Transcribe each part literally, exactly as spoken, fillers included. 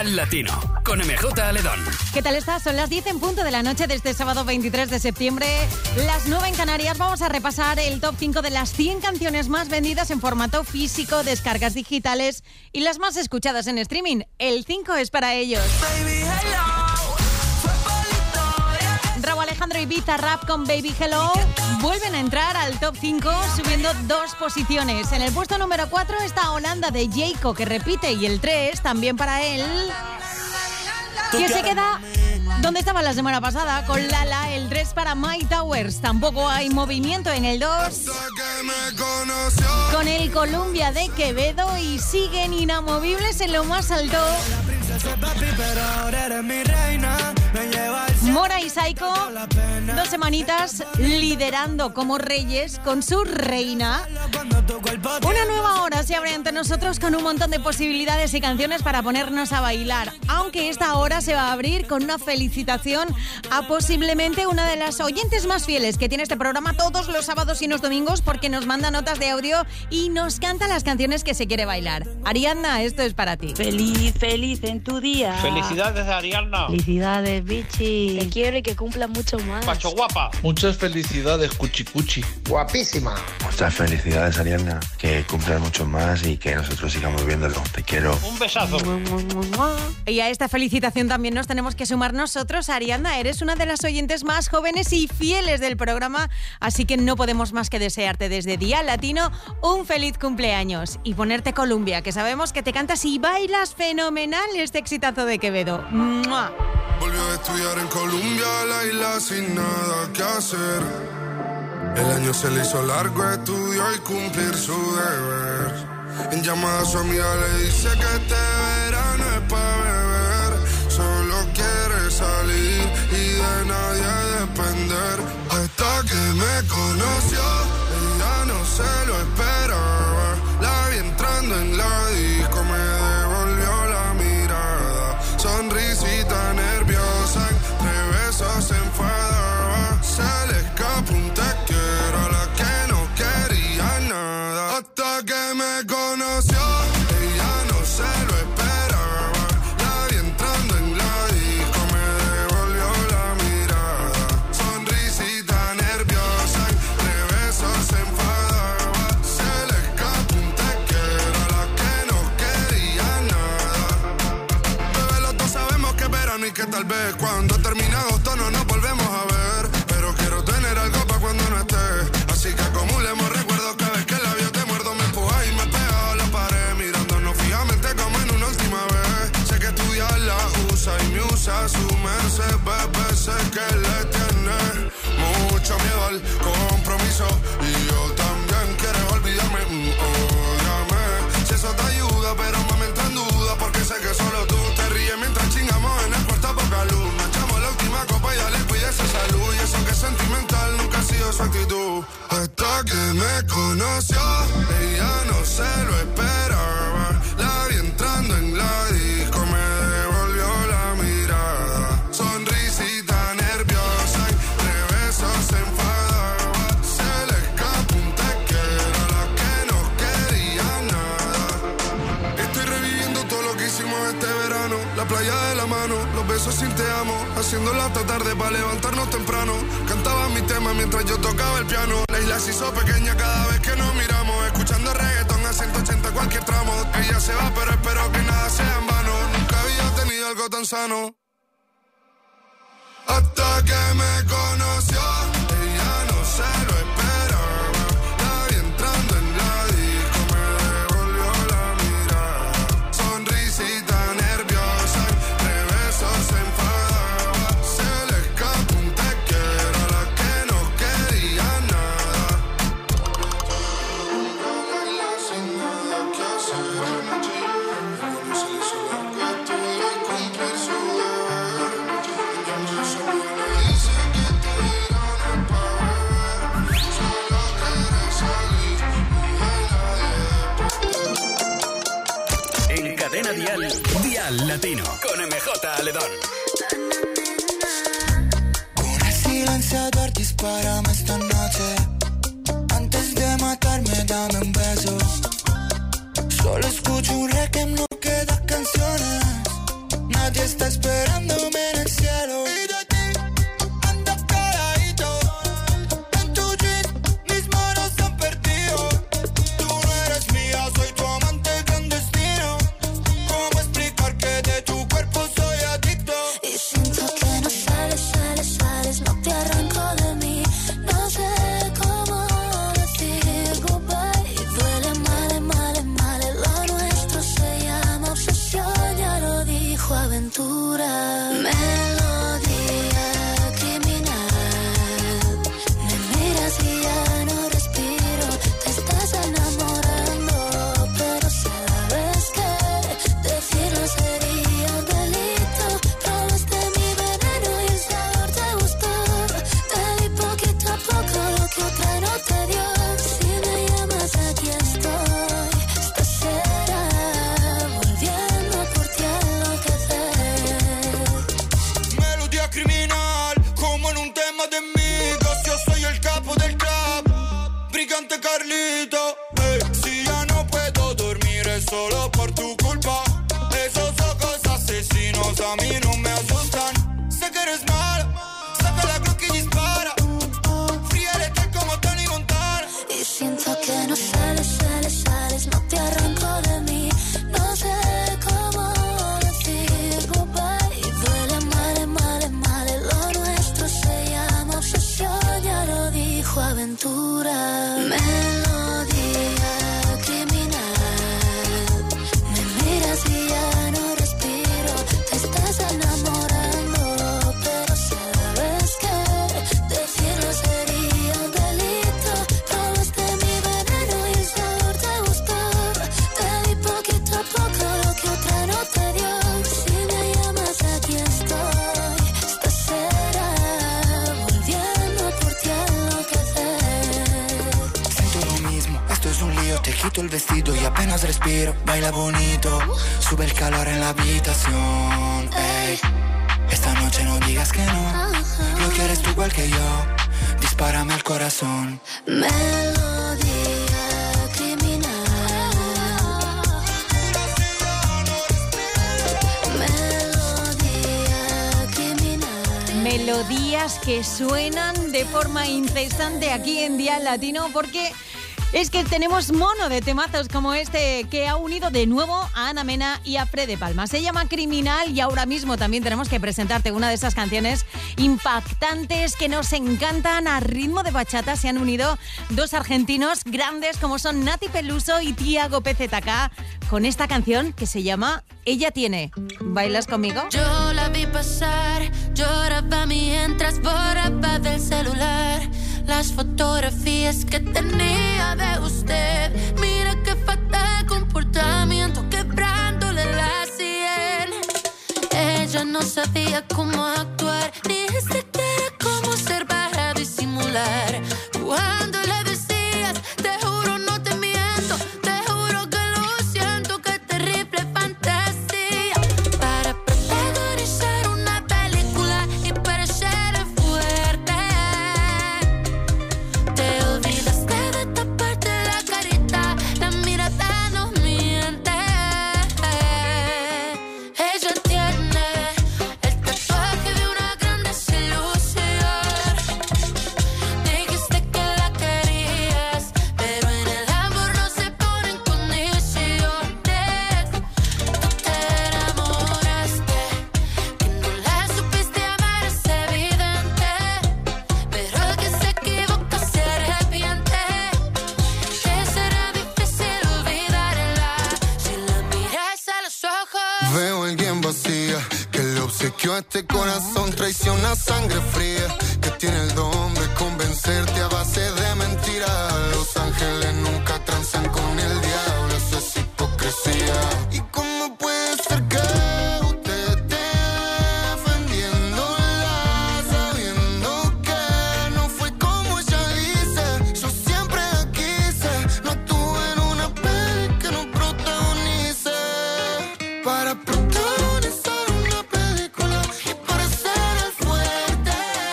Dial Latino, con M J Aledón. ¿Qué tal estás? Son las diez en punto de la noche de este sábado veintitrés de septiembre. Las nueve en Canarias. Vamos a repasar el top cinco de las cien canciones más vendidas en formato físico, descargas digitales y las más escuchadas en streaming. El cinco es para ellos. Baby, hello. Rauw Alejandro y Bizarrap con Baby Hello vuelven a entrar al top cinco subiendo dos posiciones. En el puesto número cuatro está Holanda de Jayco, que repite, y el tres también para él, que se queda donde estaba la semana pasada con Lala. El tres para My Towers. Tampoco hay movimiento en el dos con el Columbia de Quevedo y siguen inamovibles en lo más alto Mora y Saiko, dos semanitas liderando como reyes con su reina. Una nueva hora se abre ante nosotros con un montón de posibilidades y canciones para ponernos a bailar, aunque esta hora se va a abrir con una felicitación a posiblemente una de las oyentes más fieles que tiene este programa todos los sábados y los domingos, porque nos manda notas de audio y nos canta las canciones que se quiere bailar. Ariadna, esto es para ti. Feliz, feliz en tu día. Felicidades, Ariadna. Felicidades, bichi. Te quiero y que cumpla mucho más. Pacho guapa. Muchas felicidades, Cuchi Cuchi. Guapísima. Muchas felicidades, Ariadna. Que cumplas mucho más y que nosotros sigamos viéndolo. Te quiero. Un besazo. Y a esta felicitación también nos tenemos que sumar nosotros. Ariadna, eres una de las oyentes más jóvenes y fieles del programa, así que no podemos más que desearte desde Dial Latino un feliz cumpleaños y ponerte Columbia, que sabemos que te cantas y bailas fenomenal este exitazo de Quevedo. ¡Mua! Volvió a estudiar en Columbia, la isla sin nada que hacer. El año se le hizo largo, estudió y cumplir su deber. En llamada a su amiga le dice que este verano es pa' beber. Solo quiere salir y de nadie depender. Hasta que me conoció, ella no se lo esperaba. La vi entrando en la disco, me devolvió la mirada. Sonrisita nerviosa, entre besos se enfadaba. Se le escapó un te quiero a la que no quería nada. Hasta que me conoció, ella no se lo esperaba. La vi entrando en la disco, me devolvió la mirada. Sonrisita nerviosa, entre besos se enfadaba. Se le escapó un te quiero a la que no quería nada. Bebé, los dos sabemos que es verano y que tal vez cuando termine agosto no nos volvemos a ver. Pero quiero tener algo para cuando no estés. Así que acumulemos recuerdos, cada vez que el labio te muerdo me empuja y me pega a la pared, mirándonos fijamente como en una última vez. Sé que estudiar la usa y me usa su merced, bebé, sé que le tiene mucho miedo al compromiso. Y yo también quiero olvidarme, mm, óyame. Si eso te ayuda, pero mami entra en duda, porque sé que solo tú te ríes mientras chingamos en el cuarto a poca luz. Nos echamos la última copa y dale, cuídese salud. Y eso que es sentimental nunca ha sido su actitud. Hasta que me conoció, ella no se lo esperaba. La vi entrando en la disco, me devolvió la mirada. Sonrisita nerviosa, entre besos se enfadaba. Se le escapó un te quiero a la que no quería nada. Estoy reviviendo todo lo que hicimos este verano. La playa de la mano, los besos sin te amo. Haciéndolo hasta tarde para levantarnos temprano. Cantaba mi tema mientras yo tocaba el piano. La isla se hizo pequeña cada vez que nos miramos. Escuchando reggaetón a ciento ochenta cualquier tramo. Ella se va pero espero que nada sea en vano. Nunca había tenido algo tan sano. Hasta que me conoció, ella no se lo esperaba. La vi entrando en la disco, me devolvió la mirada. Sonrisita nerviosa, entre besos se enfadaba. Se le escapó un te quiero a la que no quería nada. Sin nada que hacer. No se le hizo largo, estudió y cumplir su deber. Solo le dice que este verano es pa' beber. Solo quiere salir y de nadie. En Cadena Dial, Dial Latino, con M J Aledón. Con el silenciador dispárame esta noche. Antes de matarme dame un beso. Solo escucho un rec que no queda canciones. nadie está esperándome en el cielo. Y de ti ando caladito. En tu jeans mis manos se han perdido. Tú no eres mía, soy tu amante clandestino. ¿Cómo explicar que de tu cuerpo soy adicto? Y siento que no sales, sales, sales, no te arranco de mí. No sé cómo decir goodbye. Y duele mal, mal, mal. Lo nuestro se llama obsesión, ya lo dijo Aventura. Melodía criminal. Me miras y ya no respiro. Te estás enamorando, pero sabes que decirlo sería un delito. Probaste mi veneno y el sabor te gustó. Te di poquito a poco lo que otra no te dio. Si me llamas aquí estoy. Esta será volviendo por ti a enloquecer. Melodía criminal, como en un tema de amigos. Yo soy el capo del club, brigante Carlito. Ey, si ya no puedo dormir es solo por tu culpa. Esos ojos asesinos a mí no me asustan. Sé que eres mala, saca la Glock y dispara. Fría letal como Tony Montana. Y siento que no sales, sales, sales, no te arranco de mí. No sé cómo decir goodbye. Y duele mal, mal, mal. Lo nuestro se llama obsesión, ya lo dijo Aventura. Melodía criminal. Me miras y ya no respiro. Te estás enamorando, pero sabes que decirlo sería un delito. Probaste mi veneno y el sabor te gustó. Te di poquito a poco lo que otra no te dio. Si me llamas aquí estoy. Esta será volviendo por ti a enloquecer. Siento lo mismo, esto es un lío. Te quito el vestido y apenas respiro. Baila bonito, sube el calor en la habitación. Ey, esta noche no digas que no. Lo quieres tú igual que yo. Dispárame al corazón. Melodía criminal. Melodía criminal. Melodías que suenan de forma incesante aquí en Día Latino, porque es que tenemos mono de temazos como este que ha unido de nuevo a Ana Mena y a Fred Palma. Se llama Criminal y ahora mismo también tenemos que presentarte una de esas canciones impactantes que nos encantan. A ritmo de bachata se han unido dos argentinos grandes como son Nati Peluso y Tiago P Z K con esta canción que se llama Ella Tiene. ¿Bailas conmigo? Yo la vi pasar, lloraba mientras borraba del celular las fotografías que tenía de usted. Mira qué fatal comportamiento, quebrándole la sien. Ella no sabía cómo actuar, ni siquiera cómo ser para disimular. Cuando le decías, te juro no te miento, te juro que lo siento, qué terrible fantasía. Para protagonizar una película y parecer fuerte, te olvidaste de taparte la carita, la mirada no miente. Ella tiene el tatuaje de una gran desilusión. Dijiste que la querías, pero en el amor no se ponen condiciones. Tú te enamoraste, que no la supiste amar es evidente, pero el que se equivoca se arrepiente. Te será difícil olvidarla si la miras a los ojos. Veo a alguien vacía que le obsequió a este corazón traición a sangre fría, que tiene el don de convencerte a base de mentiras. Los ángeles nunca transan con el diablo, eso es hipocresía. ¿Y cómo puede ser que usted esté defendiéndola sabiendo que no fue como ella dice? Yo siempre la quise, no estuve en una peli que no protagonice. Para protagonizar una película y parecer el fuerte,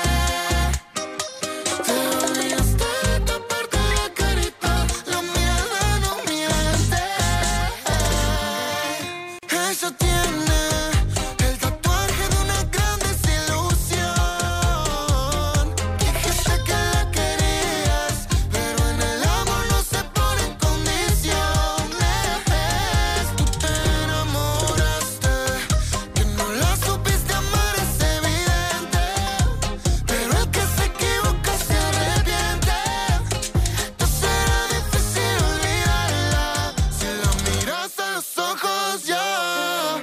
te olvidaste de taparte la carita, la mirada no miente. Ella tiene el tatuaje más ya.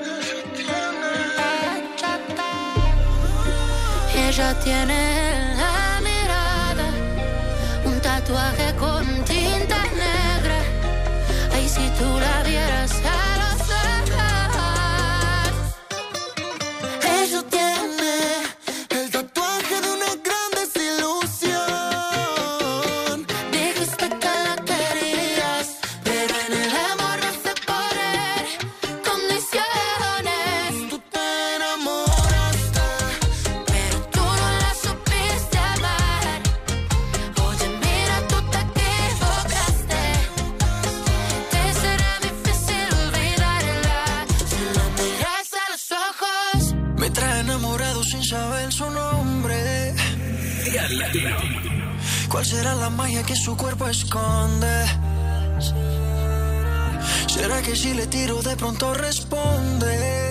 Ella tiene en la mirada un tatuaje con tinta negra. Ay, si tú la vieras a los ojos. Ella tiene el tatuaje de una gran desilusión. Dijiste que la querías, pero en el amor no se ponen condiciones. Tú te enamoraste, Pero tú no la supiste amar. Oye, mira, tú te equivocaste. Te será difícil olvidarla si la miras a los ojos. Me trae enamorado sin saber su nombre. Dial Latino. ¿Cuál será la magia que su cuerpo esconde? ¿Será que si le tiro de pronto responde?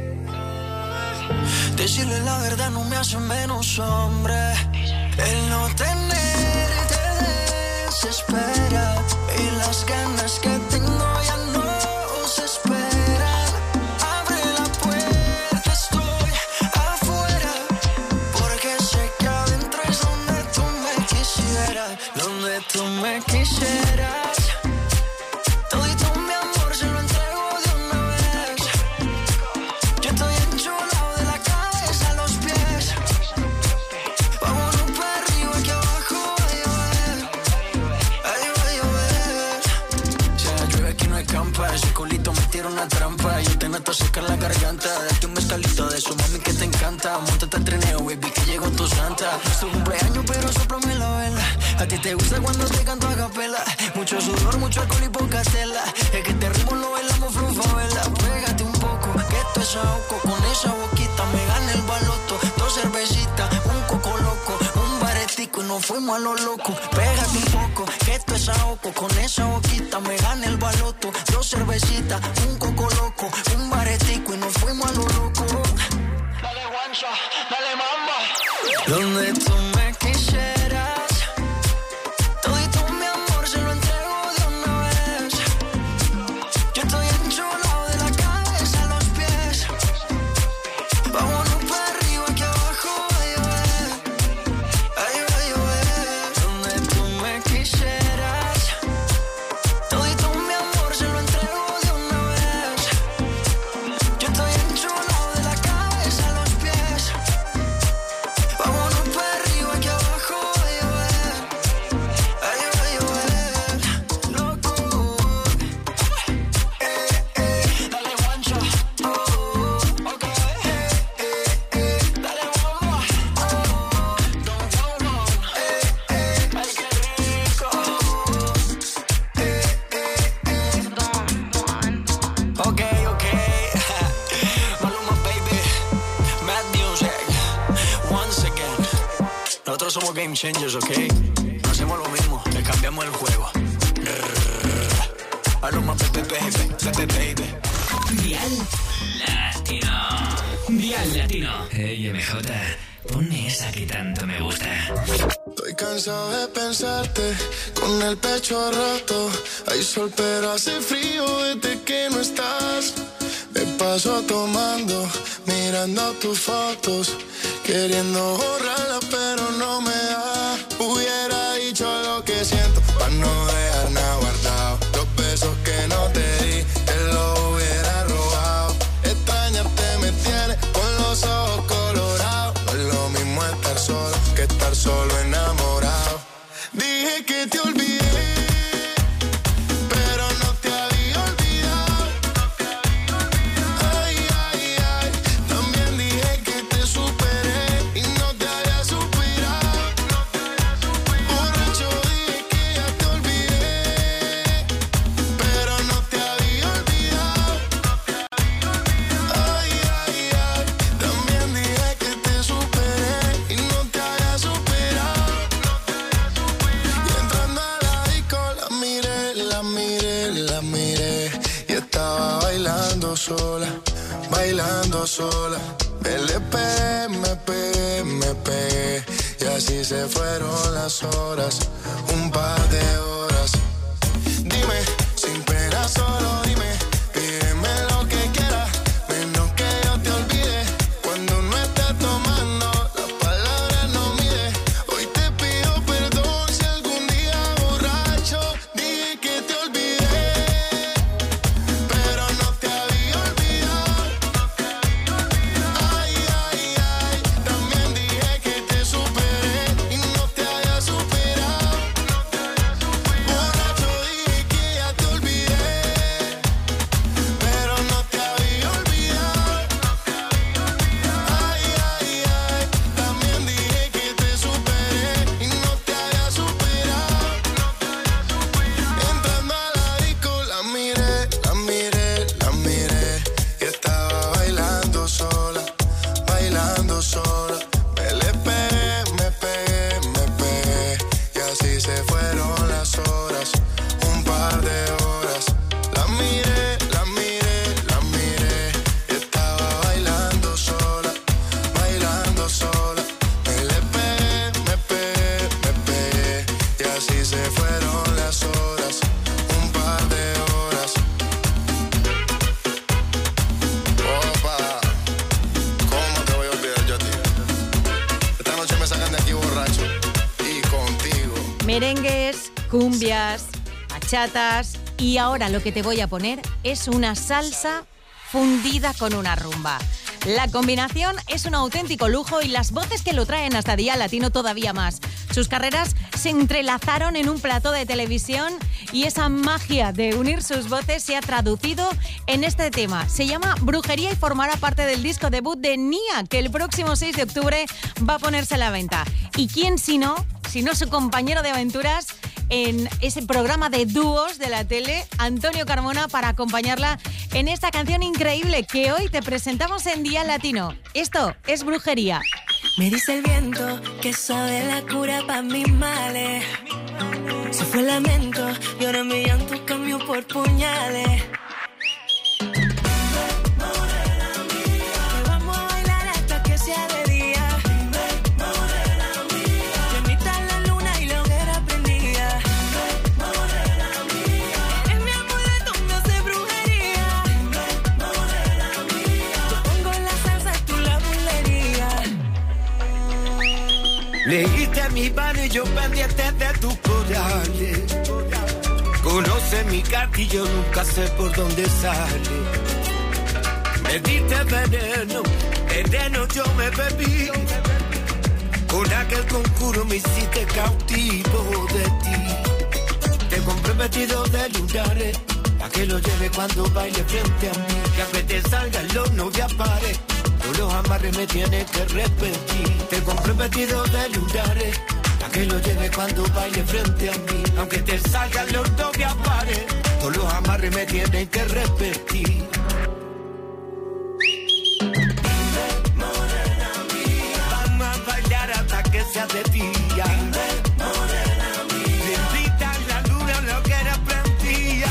Decirle la verdad no me hace menos hombre. El no tener te desespera y las ganas que tengo ya no se esperan. Abre la puerta, estoy afuera, porque sé que adentro es donde tú me quisieras, donde tú me quisieras. Todito mi amor se lo entrego de una vez. Yo estoy enchulado de la cabeza a los pies. Vámonos para arriba que abajo va a llover. Ahí va a llover. Si la llueve aquí no escampa. Ese culito me tira una trampa. Yo te noto secar la garganta. Date un mezcalito de su mami que te encanta. Móntate al trineo, baby, que llegó tu santa. Es tu cumpleaños, pero sóplame la vela. A ti te gusta cuando te canto a capela. Mucho sudor, mucho alcohol y poca tela. Es que este ritmo lo bailamos flufavela. Pégate un poco, que esto es ahogo. Con esa boquita me gana el baloto. Dos cervecitas, un coco loco, un baretico y nos fuimos a lo loco. Pégate un poco, que esto es ahogo. Con esa boquita me gana el baloto. Dos cervecitas, un coco loco, un baretico y nos fuimos a lo loco. Dale guancha, dale mamba. Donde tú me quisieras, todito mi amor se lo entrego de una vez. Yo estoy enchulado de la cabeza a los pies. Vámonos para arriba que abajo va a llover. Ahí va a llover. Donde tú me quisieras, todito mi amor se lo entrego de una vez. Yo estoy enchulado de la cabeza a los pies. Vámonos para arriba que abajo va a llover. Ahí va a llover. Loco. Eh, eh. Dale guancha. Oh, ok. Eh, eh, eh. Dale bomba. Oh, don't go wrong. Eh, eh. Ay, qué rico. Eh, eh, eh. Ok, ok. Maluma, baby. Mad music. Once again. Nosotros somos game changers, ok. No hacemos lo mismo, le cambiamos el juego. Maluma, baby, baby, baby, baby. Dial Latino. Dial Latino. Hey, M J, ponme esa que tanto me gusta. Estoy cansado de pensarte con el pecho roto. Hay sol pero hace frío desde que no estás. Me paso tomando, mirando tus fotos, queriendo borrarlas pero no me da. Hubiera dicho lo que siento para no dejar nada guardado. Los besos que no te di, te los hubiera robado. Extrañarte me tiene con los ojos colorados. No es lo mismo estar solo que estar solo enamorado. Dije que te olvidé, pero no te había olvidado. Ay, ay, ay. También dije que te superé y no te había superado. Borracho dije que ya te olvidé, pero no te había olvidado. Ay, ay, ay. También dije que te superé y no te había superado. Y entrando a la disco la miré, la miré, la miré. Y estaba bailando sola, bailando sola. Me le pegué, me pegué, me pegué. Y así se fueron las horas, un par de horas. Dime, sin pena solo dime, pídeme merengues, cumbias, bachatas y ahora lo que te voy a poner es una salsa fundida con una rumba. La combinación es un auténtico lujo y las voces que lo traen hasta Día Latino todavía más. Sus carreras se entrelazaron en un plató de televisión y esa magia de unir sus voces se ha traducido en este tema. Se llama Brujería y formará parte del disco debut de Nia, que el próximo seis de octubre va a ponerse a la venta. ¿Y quién si no, si no su compañero de aventuras en ese programa de dúos de la tele, Antonio Carmona, para acompañarla en esta canción increíble que hoy te presentamos en Día Latino? Esto es Brujería. Me dice el viento que sabe la cura pa' mis males. Se fue el lamento y ahora mi llanto cambió por puñales. Vamos a bailar hasta que sea de día. Llenita la luna y la hoguera prendida. Es mi amuleto, me hace brujería. Yo pongo la salsa, tú la bulería. Leíste mi mano y yo pendiente de tus corales. Conoce mi carta y yo nunca sé por dónde sale. Me diste veneno, veneno yo me bebí. Con aquel conjuro me hiciste cautivo de ti. Te compré vestido de lunares, pa' que lo lleve cuando baile frente a mí. Que aunque te salga el horno de pares, todos los amarres me tienes que repetir. Te compré vestido de lunares, pa' que lo lleve cuando baile frente a mí. Aunque te salga el horno de pares, todos los amarres me tienes que repetir. Vamos a bailar hasta que sea de día. Bendita la luna, lo que era prendía.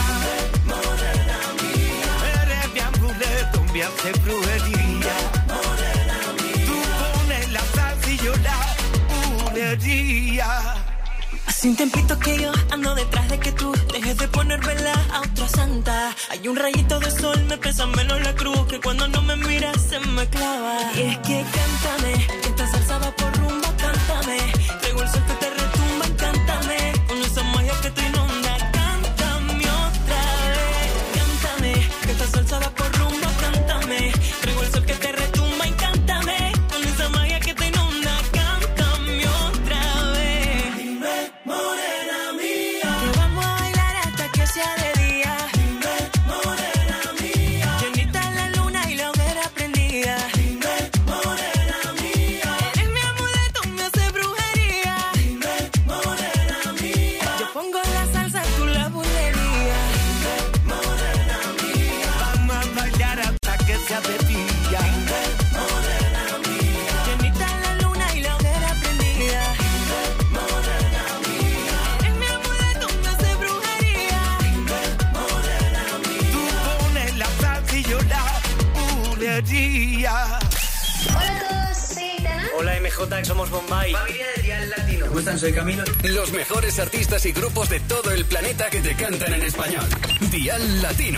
Eres mi amuleto, me hace brujería. Tú pones la salsa y yo la bulería. Hace un tiempito que yo ando detrás de que tú dejes de poner vela a otra santa. Hay un rayito de sol, me pesa menos la cruz, que cuando no me miras se me clava. Y es que cántame, que esta salsa va por rumba, cántame. Traigo el sol que te retumba, cántame. Con esa magia que te inunda, cántame otra vez. Cántame, que esta salsa va por rumba, cántame. Traigo el sol que te retumba y cántame. Con esa magia que te inunda, cántame otra vez. Dime, morena mía, que vamos a bailar hasta que sea de día. Dime, morena mía, llenita la luna y la hoguera prendida. Dime, morena mía, eres mi amuleto, me hace brujería. Dime, morena mía, yo pongo la salsa, tú la bulería. Dime, morena mía, vamos a bailar hasta que sea de día. Dime, morena mía, Llenita la luna y la hoguera prendida. dime, morena mía, Eres mi amuleto, me hace brujería. dime, morena mía. Tú pones la salsa y yo la bulería. Hola a todos, soy Aitana. Hola M J, somos Bombay. Familia de Día Latino. ¿Cómo están? Soy Camilo. Los mejores artistas y grupos de todo el planeta que te cantan en español. Dial Latino.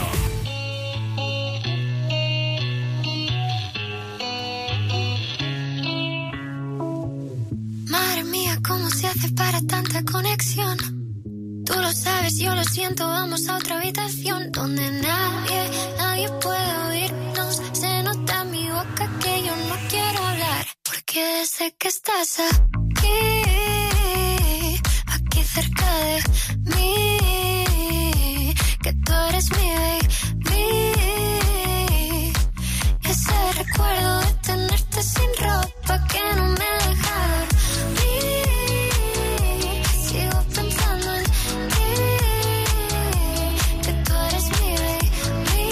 Madre mía, ¿cómo se hace para tanta conexión? Tú lo sabes, yo lo siento, vamos a otra habitación donde nadie, nadie puede oírnos. Se nota en mi boca que yo no quiero hablar, porque desde que estás aquí, aquí cerca de mí, que tú eres mi baby. Ese recuerdo de tenerte sin ropa que no me deja dormir. Sigo pensando en ti, que tú eres mi baby.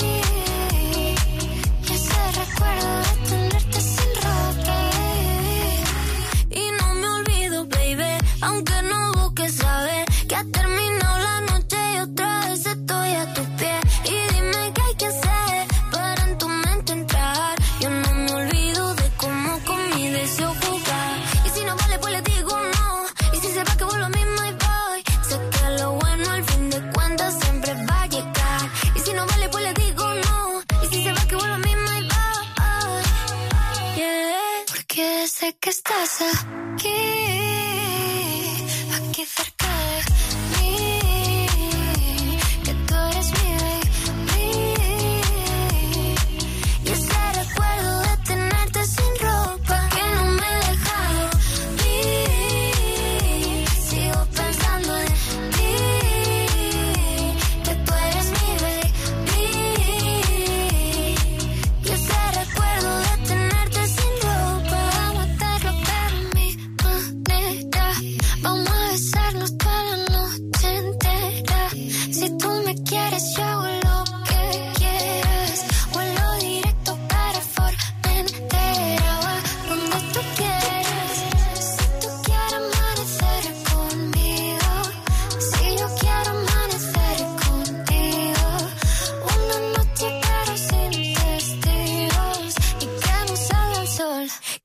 Y ese recuerdo de tenerte sin ropa, baby. Y no me olvido, baby, aunque no busques saber que ha terminado la noche y otra vez estoy a tus pies. Y dime qué hay que hacer para en tu mente entrar. Yo no me olvido de cómo con mi deseo jugar. Y si no vale, pues le digo no. Y si se va, que vuelvo a mí, my boy. Sé que lo bueno al fin de cuentas siempre va a llegar. Y si no vale, pues le digo no. Y si se va, que vuelvo a mí, my boy. Yeah. Porque sé que estás aquí, aquí cerca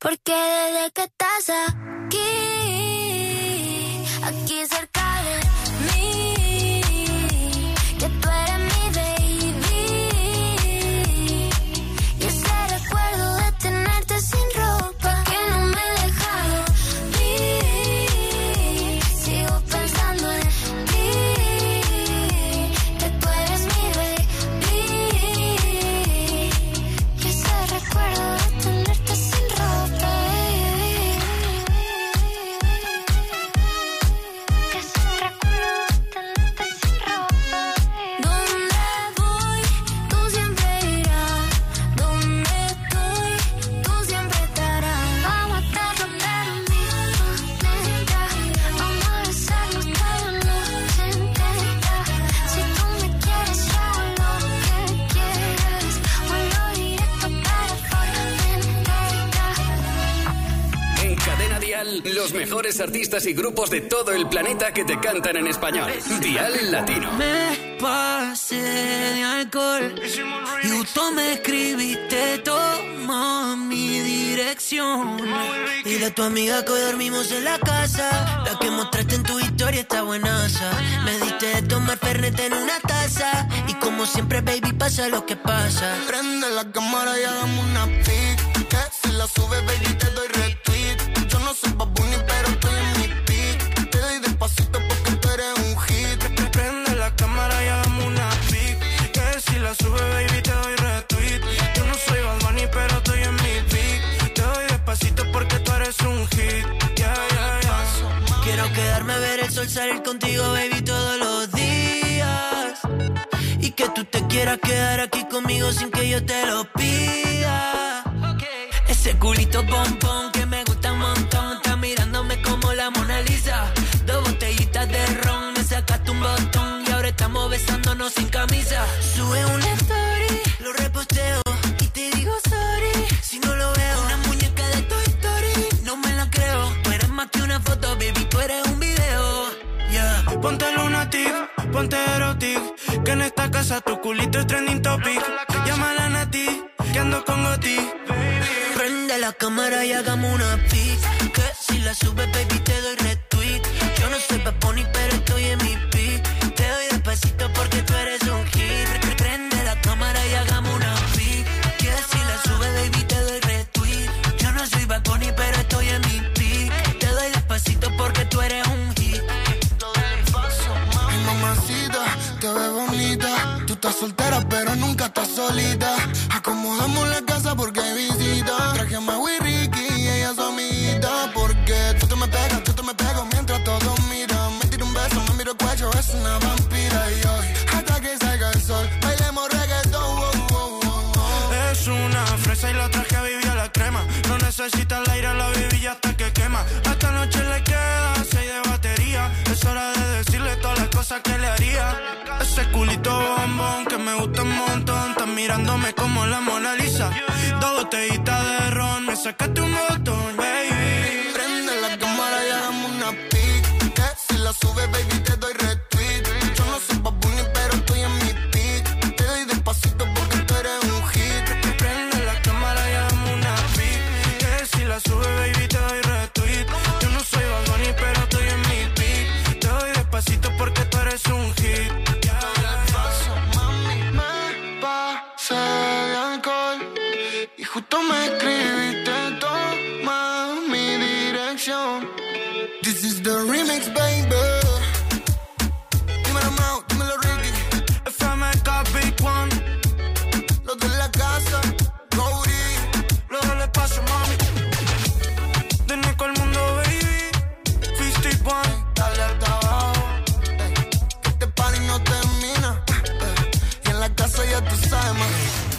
Porque desde que estás aquí, aquí cerca de mí, que tú eres mi baby, y ese recuerdo de tenerte sin ropa que no me he dejado ir, sigo pensando en ti, que tú eres mi baby, y ese recuerdo de tenerte sin ropa, que ese recuerdo de tenerte sin ropa. Donde voy, tú siempre irás, donde estoy, tú siempre estarás. Vamos a estar donde lo mismo, neta, vamos a besarnos toda la noche entera. Si tú me quieres, yo hago lo que quieras, vuelo directo para Fuerteventura. En Cadena Dial, los mejores artistas y grupos de todo el planeta que te cantan en español. Dial Latino. Me pasé de alcohol y justo me escribiste, toma mi dirección. Y de tu amiga que hoy dormimos en la casa, la que mostraste en tu historia está buenaza. Me diste de tomar Fernet en una taza y como siempre, baby, pasa lo que pasa. Prende la cámara y hagamos una pic, que si la subes, baby, te doy retweet. Yo no soy Bad Bunny, pero estoy en mi pic. Te doy despacito porque tú eres un hit. Prende la cámara y hagamos una pic, que si la sube, baby, te doy retweet. Yo no soy Bad Bunny, pero estoy en mi pic. Te doy despacito porque tú eres un hit. Yeah, yeah, yeah. Quiero quedarme a ver el sol salir contigo, baby, todos los días. Y que tú te quieras quedar aquí conmigo sin que yo te lo pida. Ese culito pompón que me gusta un montón, está mirándome como la Mona Lisa. Dos botellitas de ron, me sacaste un botón y ahora estamos besándonos sin camisa. Sube una story, lo reposteo y te digo sorry si no lo veo. Una muñeca de Toy Story, no me la creo. Tú eres más que una foto, baby, tú eres un video. Yeah. Ponte lunatic, ponte erotic, que en esta casa tu culito es trending topic. Llámala a Nati, que ando con Goti. Prende la cámara y hagamos una pic, que si la subes, baby, te doy retweet. Yo no soy Bad Bunny, pero estoy en mi pic. Te doy despacito porque tú eres un hit. Prende la cámara y hagamos una pic, que si la subes, baby, te doy retweet. Yo no soy Bad Bunny, pero estoy en mi pic. Te doy despacito porque tú eres un hit. Ay, mamacita, te ves bonita. Tú estás soltera, pero nunca estás solita. Acomodamos la casa porque hay visita. Traje a Maui Ricky y ella su amiguita. Porque tú te me pegas, tú te me pego mientras todos miran. Me tiro un beso, me miro el cuello, es una vampira. Y hoy, hasta que salga el sol, bailemos reggaetón. Oh, oh, oh, oh. Es una fresa y la traje a vivir a la crema. No necesita el aire, la baby, hasta que quema. Esta noche le queda seis de batería. Es hora de decirle todas las cosas que le haría. Ese culito bombón que me gusta un montón. Estás mirándome como la Mona Lisa. Dos botellitas de ron, me sacaste un botón, baby. Prende la cámara y hagamos una pic, que si la subes, baby, te doy retweet. Yo no soy Bad Bunny, pero estoy en mi pic. Te doy despacito porque tú eres un hit. Prende la cámara y hagamos una pic, que si la subes, baby, te doy retweet. Yo no soy Bad Bunny, pero estoy en mi pic. Te doy despacito porque tú eres un hit. Pasé de alcohol y justo me escribiste, toma mi dirección. This is the remix, baby. Dímelo Mau, dímelo Ricky. F M K Big One, los de la casa, Cody, lo del espacio, mami. De Nico al mundo, baby. cincuenta y uno, dale hasta abajo, ey, que este party no termina, ey, y en la casa ya tú sabes, man.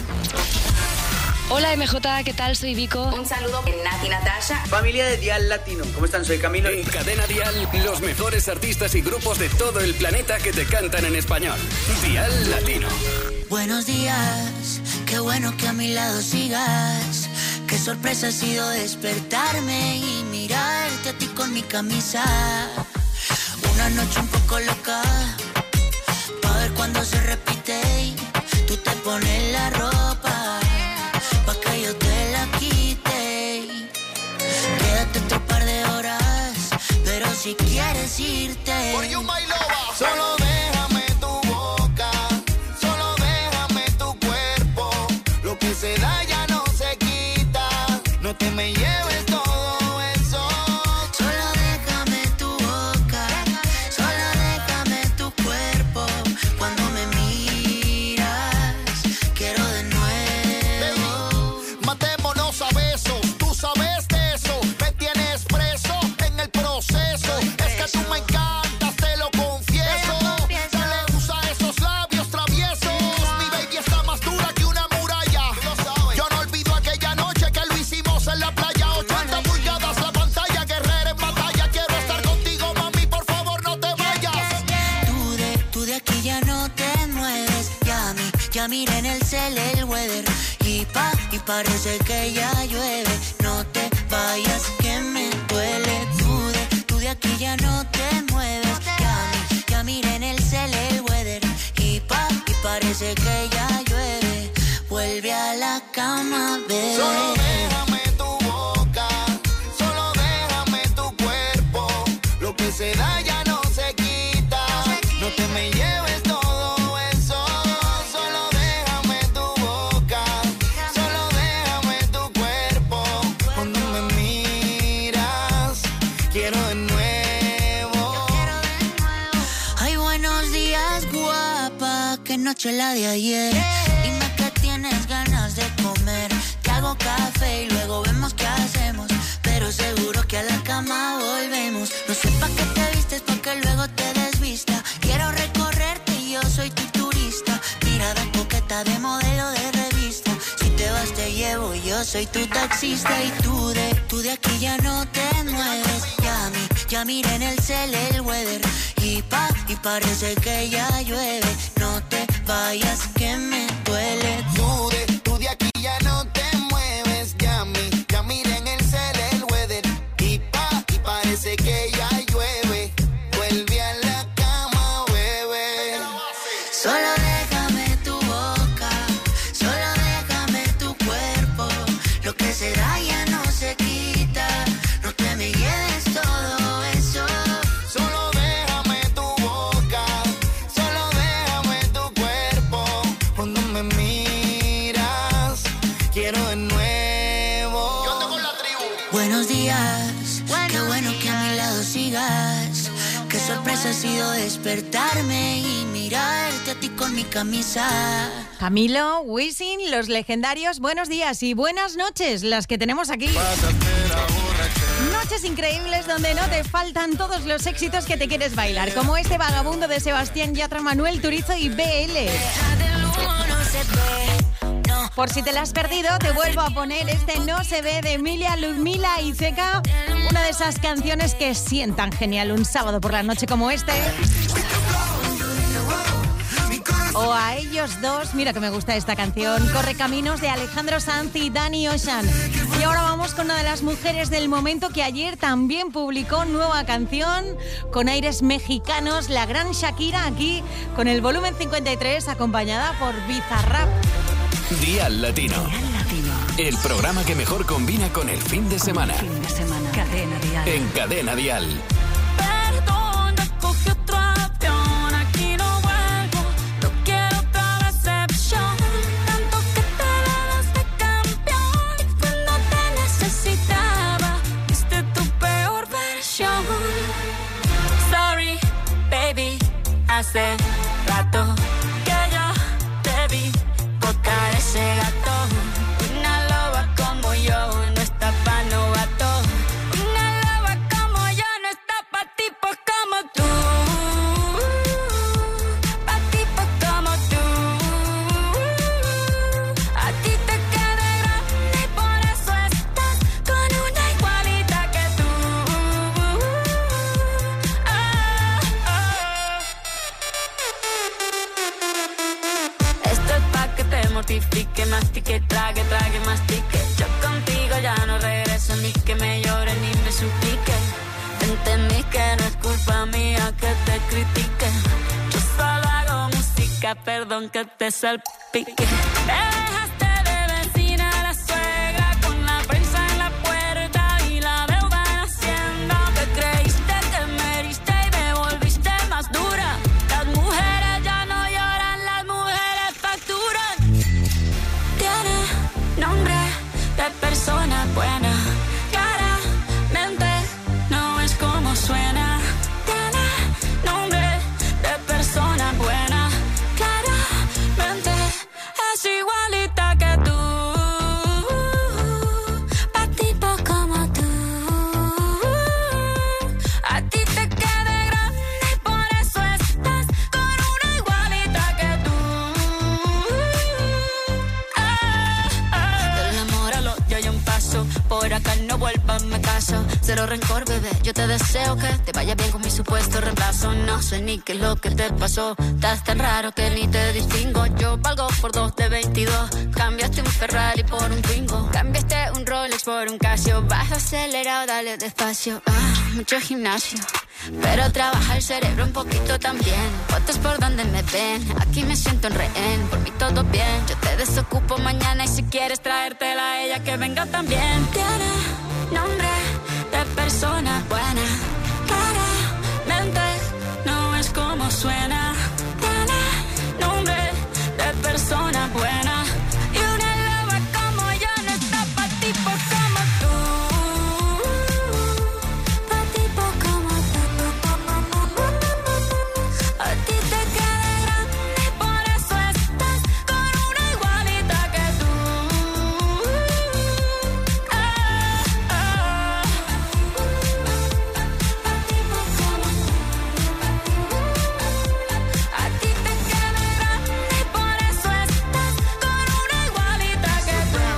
Hola M J, ¿qué tal? Soy Vico. Un saludo en Nati Natasha. Familia de Dial Latino, ¿cómo están? Soy Camilo. En Cadena Dial, los mejores artistas y grupos de todo el planeta que te cantan en español. Dial Latino. Buenos días, qué bueno que a mi lado sigas. Qué sorpresa ha sido despertarme y mirarte a ti con mi camisa. Una noche un poco loca, pa' ver cuando se repite. Tú te pones la ropa pa' que yo te la quite. decirte. For you, my lover. Solo déjame tu boca, solo déjame tu cuerpo. Lo que se da ya no se quita. No te me lleves todo eso. Solo déjame tu boca, solo déjame tu cuerpo. Cuando me miras, quiero de nuevo. Baby, matémonos a besos, tú sabes de eso. Me tienes preso en el proceso. Es que tú me encantas, te lo confieso. Dale, usa esos labios traviesos. Mi baby está más dura que una muralla. Yo no olvido aquella noche que lo hicimos en la playa. ochenta pulgadas la pantalla, guerrera en batalla. Quiero estar contigo, mami, por favor no te vayas. Tú de, tú de aquí ya no te mueves. Ya mi, ya miré en el cel el weather. Y pa, y parece que ya llueve. No te vayas que me duele. Tú de, tú de aquí ya no te mueves. Ya mi, ya miré en el cel el weather. Y pa, y parece que ya llueve. Vuelve a la cama, bebé. Solo déjame tu boca, solo déjame tu cuerpo. Lo que se da ya no se quita. No te me lleves todo eso. Solo déjame tu boca, solo déjame tu cuerpo. Cuando me miras, quiero de nuevo. Ay, buenos días, guapa. Qué noche la de ayer. Dime que tienes ganas de comer. Te hago café y luego vemos qué hacemos. Pero seguro que a la cama volvemos. No sé pa' qué te vistes, pa' que luego te desvista. Quiero recorrerte y yo soy tu turista. Mirada coqueta de modelo de revista. Si te vas te llevo, yo soy tu taxista. Y tú de, tú de aquí ya no te mueves. Ya mi, ya miré en el cel el weather. Y pa, y parece que ya llueve. No te vayas que me duele. Tú de, tú de aquí ya no te mueves. Ya mi, ya miré en el cel el weather. Y pa, y parece que ya llueve. Vuelve a la cama, bebé. Solo déjame tu boca, solo déjame tu cuerpo. Lo que se da ya no se quita. No te me lleves todo eso. Solo déjame tu boca, solo déjame tu cuerpo. Cuando me miras, quiero de nuevo. Yo ando con la tribu. Buenos días, qué bueno que a mi lado sigas. Qué sorpresa ha sido despertarme y mirarte a ti con mi camisa. Camilo, Wisin, los legendarios, buenos días y buenas noches, las que tenemos aquí. Noches increíbles donde no te faltan todos los éxitos que te quieres bailar, como este Vagabundo de Sebastián Yatra, Manuel Turizo y B L. Por si te la has perdido, te vuelvo a poner este No se ve de Emilia, Ludmila y Zeka, una de esas canciones que sientan genial un sábado por la noche como este. O a ellos dos, mira que me gusta esta canción, Correcaminos de Alejandro Sanz y Danny Ocean. Y ahora vamos con una de las mujeres del momento que ayer también publicó nueva canción con aires mexicanos, la gran Shakira, aquí con el volumen cincuenta y tres, acompañada por Bizarrap. Dial Latino. El programa que mejor combina con el fin de semana. Fin de semana. Cadena Dial. En Cadena Dial. Perdona, cogí otro avión, aquí no vuelvo, no quiero otra decepción. Tanto que te dabas de campeón y cuando te necesitaba, viste tu peor versión. Sorry, baby, hace rato que yo te vi botar ese gato. Una loba como yo no está pa' novato. Una loba como yo no está pa' tipos como tú. Pa' tipos como tú. A ti te queda grande y por eso estás con una igualita que tú. Ah, ah. Esto es pa' que te mortifique, mastique, trague, trague, mastique. Yo contigo ya no regreso, ni que me llore ni me suplique. Entendí que no es culpa mía que te critique. Yo solo hago música, perdón que te salpique. Me dejaste de vecina a la suegra con la prensa en la puerta y la deuda en Hacienda. Te creíste que me heriste me caso. Cero rencor, bebé, yo te deseo que te vaya bien con mi supuesto reemplazo. No sé ni qué es lo que te pasó, estás tan raro que ni te distingo. Yo valgo por dos de veintidós, cambiaste un Ferrari por un Twingo, cambiaste un Rolex por un Casio. Vas acelerado, dale despacio. Ah, mucho gimnasio, pero trabaja el cerebro un poquito también. Fotos por donde me ven, aquí me siento en rehén. Por mí todo bien, yo te desocupo mañana. Y si quieres traértela a ella, que venga también. Tiene nombre de persona buena, claramente no es como suena. Tiene nombre de persona buena, y una loba como yo no está pa' tipo como tú. Pa' tipo como tú. A ti te queda grande, por eso estás con una igualita que tú. Ah, ah. A ti te queda grande, por eso estás con una igualita que tú.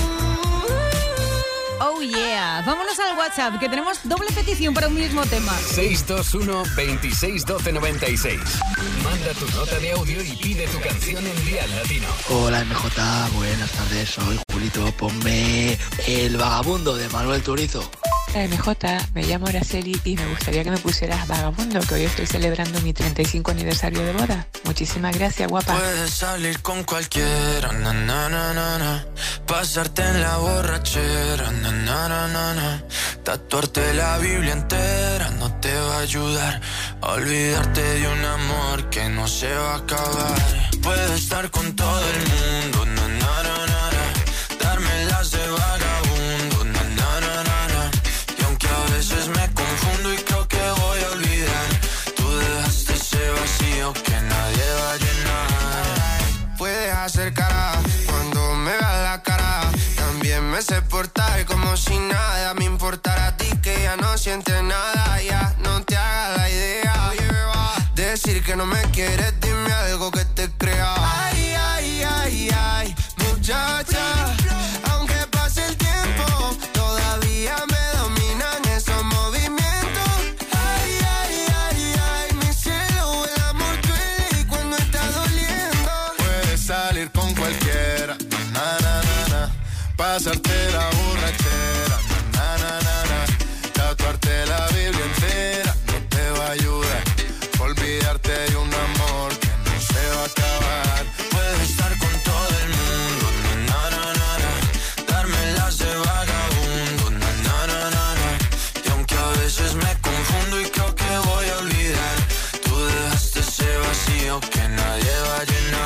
Oh yeah, vámonos al WhatsApp, que tenemos doble petición para un mismo tema. seis dos uno, veintiséis, doce, noventa y seis. Manda tu nota de audio y pide tu canción en Dial Latino. Hola M J, buenas tardes, soy Julito, ponme El Vagabundo de Manuel Turizo. M J, me llamo Araceli y me gustaría que me pusieras Vagabundo, que hoy estoy celebrando mi treinta y cinco aniversario de boda. Muchísimas gracias, guapa. Puedes salir con cualquiera, na, na, na, na, na. Pasarte en la borrachera, na, na, na, na, na. Tatuarte la Biblia entera no te va a ayudar a olvidarte de un amor que no se va a acabar. Puedes estar con todo el mundo, na, na, na, na, na. Darme las de vagabundo, na, na, na, na, na. Y aunque a veces me confundo y creo que voy a olvidar, tú dejaste ese vacío que nadie va a llenar. Puedes hacer cara cuando me veas la cara. También me sé portar como si nada me importara a ti, que ya no sientes nada. Ya no te hagas la idea. Decir que no me quieres, dime algo que te crea. Ay, ay, ay, ay, muchacha. Aunque pase el tiempo, todavía me dominan esos movimientos. Ay, ay, ay, ay, mi cielo, el amor duele y cuando está doliendo. Puedes salir con cualquiera, na, na, na, na. Pasarte la borrachera, na, na, na, na. Tatuarte la Biblia entera no te va a ayudar. Olvidarte de un amor que no se va a acabar. Puedes estar con todo el mundo, na, na, na, na. Darme las de vagabundo, na, na, na, na, na. Y aunque a veces me confundo y creo que voy a olvidar, tú dejaste ese vacío que nadie va a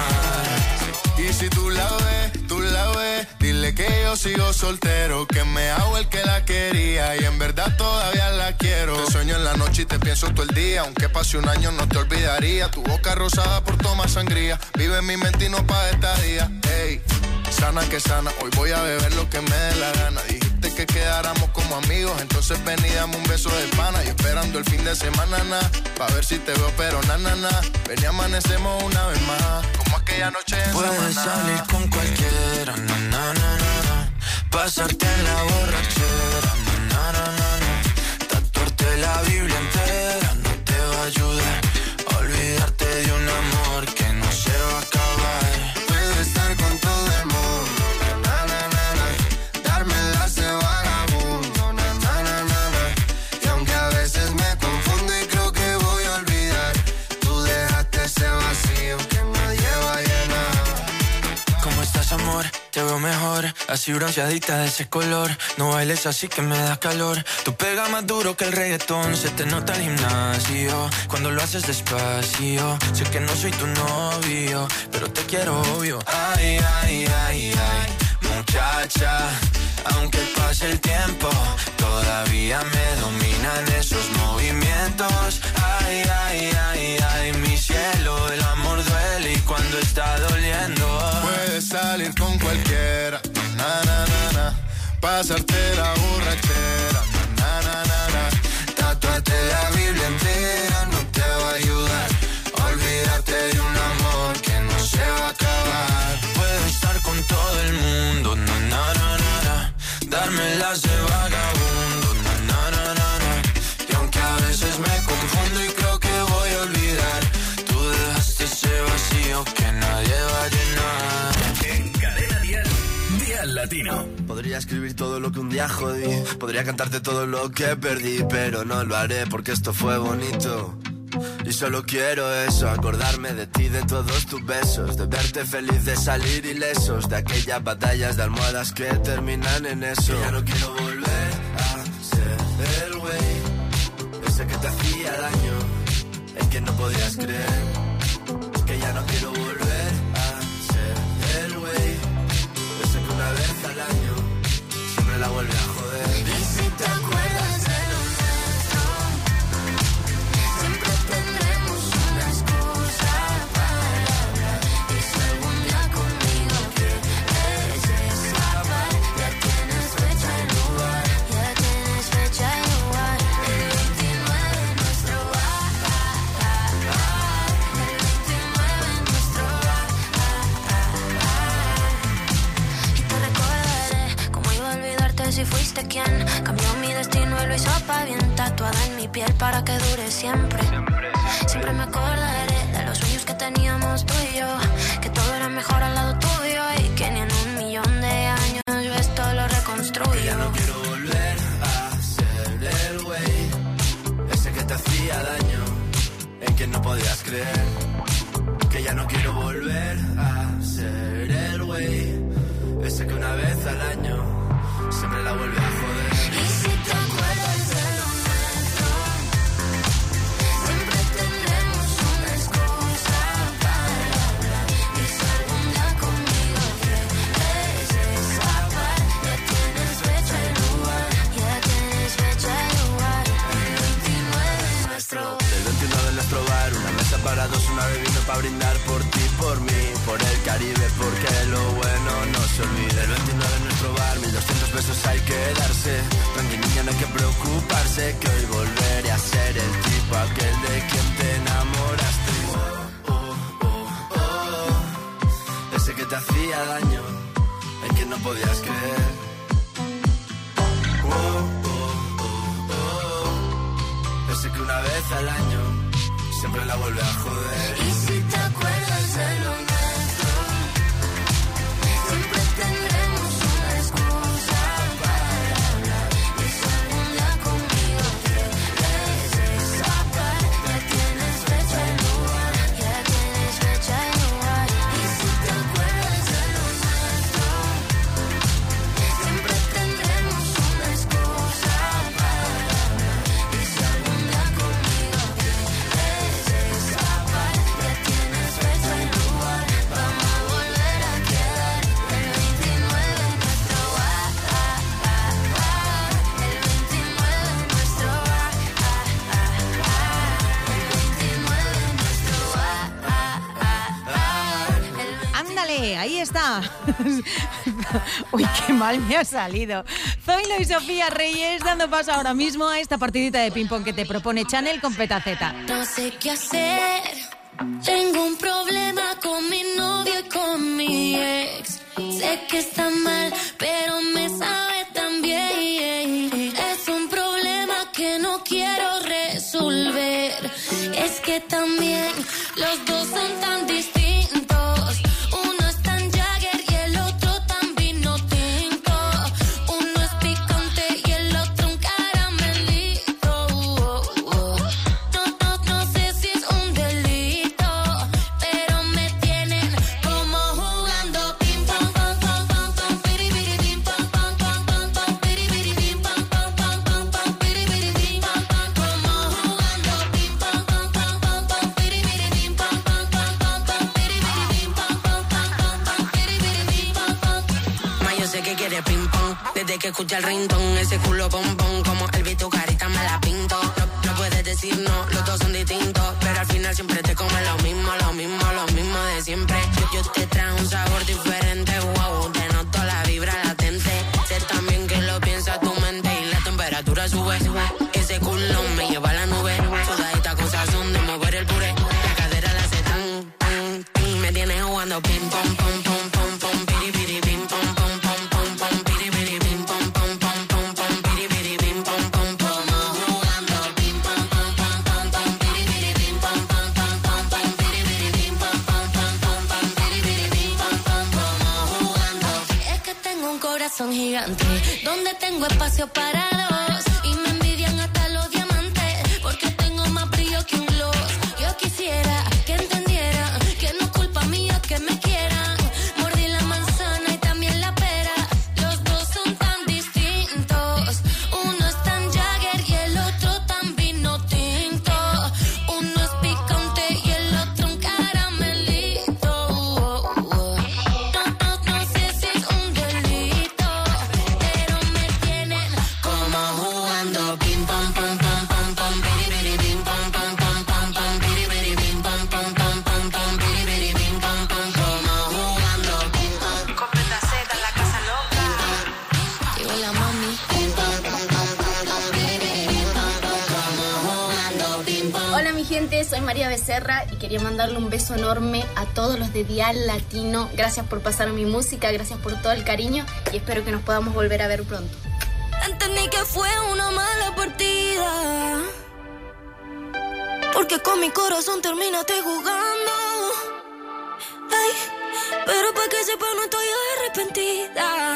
llenar. Y si tú la ves, tú la ves, dile que yo sigo soltero, que me hago el que la quería y en verdad todavía la quiero. Te sueño en la noche y te pienso todo el día, aunque pase un año no te olvidaría. Tu boca rosada por tomar sangría, vive en mi mente y no pa' estadía. Ey, sana que sana, hoy voy a beber lo que me dé la gana. Dijiste que quedáramos como amigos, entonces ven y dame un beso de pana. Y esperando el fin de semana, na, pa' ver si te veo, pero na, na, na. Ven y amanecemos una vez más, como aquella noche en Puedes Samaná. salir con cualquiera, na, na, na, na, na. Pasarte en la borrachera, na, na, na, na. Tatuarte la Biblia entera no te va a ayudar a olvidarte de un amor que no se va a acabar. Puedo estar con todo el mundo, na, na, na, na. Darme las de vagabundo, na, na, na, na, na. Y aunque a veces me confundo y creo que voy a olvidar, tú dejaste ese vacío que nadie va a llenar. ¿Cómo estás, amor? Te veo mejor, así bronceadita de ese color. No bailes así que me da calor. Tu pega más duro que el reggaetón, se te nota el gimnasio cuando lo haces despacio. Sé que no soy tu novio, pero te quiero obvio. Ay, ay, ay, ay, muchacha. Aunque pase el tiempo, todavía me dominan esos movimientos. Ay, ay, ay, ay, mi cielo, el amor duele y cuando está doliendo. Puedes salir con cualquiera, na, na, na, na. Pasarte la borrachera, na, na, na, na. Tatuarte la Biblia entera no te va a ayudar a olvidarte de un amor que no se va a acabar. Puedo estar con todo el mundo, na, na, na, na, na. Darme las de vagabundo, nadie va a llenar. En Cadena Dial, Dial Latino. Podría escribir todo lo que un día jodí, podría cantarte todo lo que perdí, pero no lo haré porque esto fue bonito. Y solo quiero eso, acordarme de ti, de todos tus besos, de verte feliz, de salir ilesos, de aquellas batallas de almohadas que terminan en eso. Que ya no quiero volver a ser el güey, ese que te hacía daño, el que no podías creer. Que ya no quiero volver a ser el güey, ese que una vez al año siempre la vuelve a joder. Y si te acuerdas de lo nuestro, siempre tendremos una excusa para hablar. Y si algún día conmigo quieres escapar, ya tienes fecha y lugar, ya tienes fecha y lugar. El veintinueve nuestro bar, el veintinueve nuestro bar. Y te recordaré cómo iba a olvidarte si fuiste quien cambió mi destino y lo hizo pa' bien, tatuada en mi piel para que dure siempre. Siempre me acordaré de los sueños que teníamos tú y yo, que todo era mejor al lado tuyo y que ni en un millón de años yo esto lo reconstruyo. Que ya no quiero volver a ser el güey, ese que te hacía daño, en quien no podías creer. Que ya no quiero volver a ser el güey, ese que una vez al año siempre la vuelve a joder. Y si te acuerdas de lo nuestro, siempre tendremos una excusa para hablar. Y si algún día conmigo quieres escapar, ya tienes fecha y lugar, ya tienes fecha y lugar. El veintinueve nuestro, El veintinueve nuestro bar, una mesa para dos, una bebida para brindar por ti, por mí, por el Caribe, porque lo bueno no se olvida. El veintinueve nuestro bar, mil doscientos besos hay que darse. Tranqui niña, no hay que preocuparse, que hoy volveré a ser el tipo aquel de quien te enamoraste. Oh, oh, oh, oh. Ese que te hacía daño, el que no podías creer. Oh, oh, oh, oh. Ese que una vez al año siempre la vuelve a joder. y si te acuerdas de lo nuestro, siempre tendremos una excusa para hablar. Y si algún día conmigo quieres escapar, ya tienes fecha y lugar, ya tienes fecha y lugar. Y si te acuerdas de lo nuestro, siempre tendremos una excusa para hablar. Y si algún día conmigo quieres escapar, ya tienes fecha y lugar, vamos a volver a quedar. El veintinueve nuestro bar, el veintinueve nuestro bar, el veintinueve nuestro bar. Ándale, ahí está. Uy, qué mal me ha salido. Zoilo y Sofía Reyes dando paso ahora mismo a esta partidita de ping-pong que te propone Chanel con Petaceta. No sé qué hacer, tengo un problema con mi novio y con mi ex. Sé que está mal, pero me sabe tan bien. Es un problema que no quiero resolver. Es que también los dos son tan distintos. Uno es tan Jagger y el otro tan vino tinto. Uno es picante y el otro un caramelito. No, no, no sé si es un delito, pero me tienen como jugando ping pong, pong, pong, pong, pong, piri, piri, ping pong, pong, pong, pong, pong, piri, piri, ping pong, pong, pong, pong, pong, piri, piri, ping pong, pong, como jugando ping pong, pong, pong, pong, pong, piri, piri, ping pong, pong, pong, pong, pong, piri, piri, ping pong, pong, pong, pong, pong, piri, piri, ping pong, pong. Ma, yo sé que quiere ping pong, desde que escucha el ringtone, ese culo bombón, como el beat, tu carita me la pinto. No, no puedes decir no, los dos son distintos, pero al final siempre te comen lo mismo, lo mismo, lo mismo de siempre. Yo, yo te trajo un sabor diferente, wow, te noto la vibra latente. Sé también que lo piensa tu mente y la temperatura sube. Ese culo me lleva a la nube, sudadita con sazón de mover el puré. La cadera la hace tan, tan, tan, me tiene jugando ping pong, pong, pong, pong, pong, piri, piri, ping pong, pong, pong, pong, pong, piri, piri, ping pong, pong, pong, pong, pong, piri, piri, ping pong, pong, pong. Como jugando ping pong, pong, pong, pong, pong, piri, piri, ping pong, pong, pong, pong, pong, piri, piri, ping pong, pong, pong, pong, pong, piri, corazón gigante, donde tengo espacio para dos. Y me envidian hasta los diamantes, porque tengo más brillo que un gloss. Yo quisiera que entendieran que no es culpa mía que me quieran. Mordí la manzana y también la pera. Los dos son tan distintos. Uno es tan Jagger y el otro tan vino tinto. Uno es picante y el otro un caramelito. Oh, oh, oh. No, no, no sé si es un delito, pero me tienen como jugando ping pong pong pong pong pong piribiri ping pong pong pong pong pong piribiri ping pong pong pong pong pong piribiri ping pong pong como jugando ping pong. Completa Z, la casa loca. Llegó la mami. Ping pong pong pong pong pong piribiri ping pong pong como jugando ping pong. Hola mi gente, soy María Becerra y quería mandarle un beso enorme a todos los de Dial Latino. Gracias por pasar mi música, gracias por todo el cariño y espero que nos podamos volver a ver pronto. Entendí que fue una mala partida, porque con mi corazón terminaste jugando. Ay, pero para que sepa no estoy arrepentida,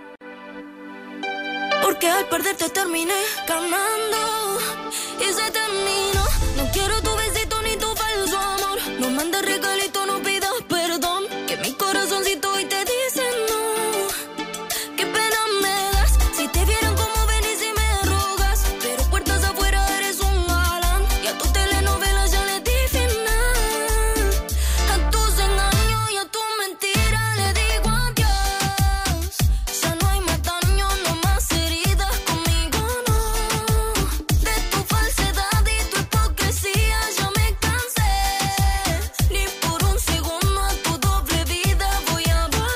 porque al perderte terminé ganando. Y se terminó. No quiero tu besito ni tu falso amor. No mandes regalito, no pidas perdón, que mi corazoncito hoy te dice no. Qué pena me das. Si te vieron como venís y me rogas, pero puertas afuera eres un galán. Y a tu telenovela ya le di final. A tus engaños y a tu mentira le digo adiós. Ya no hay más daño, no más heridas conmigo, no. De tu falsedad y tu hipocresía ya me cansé. Ni por un segundo a tu doble vida voy a volver.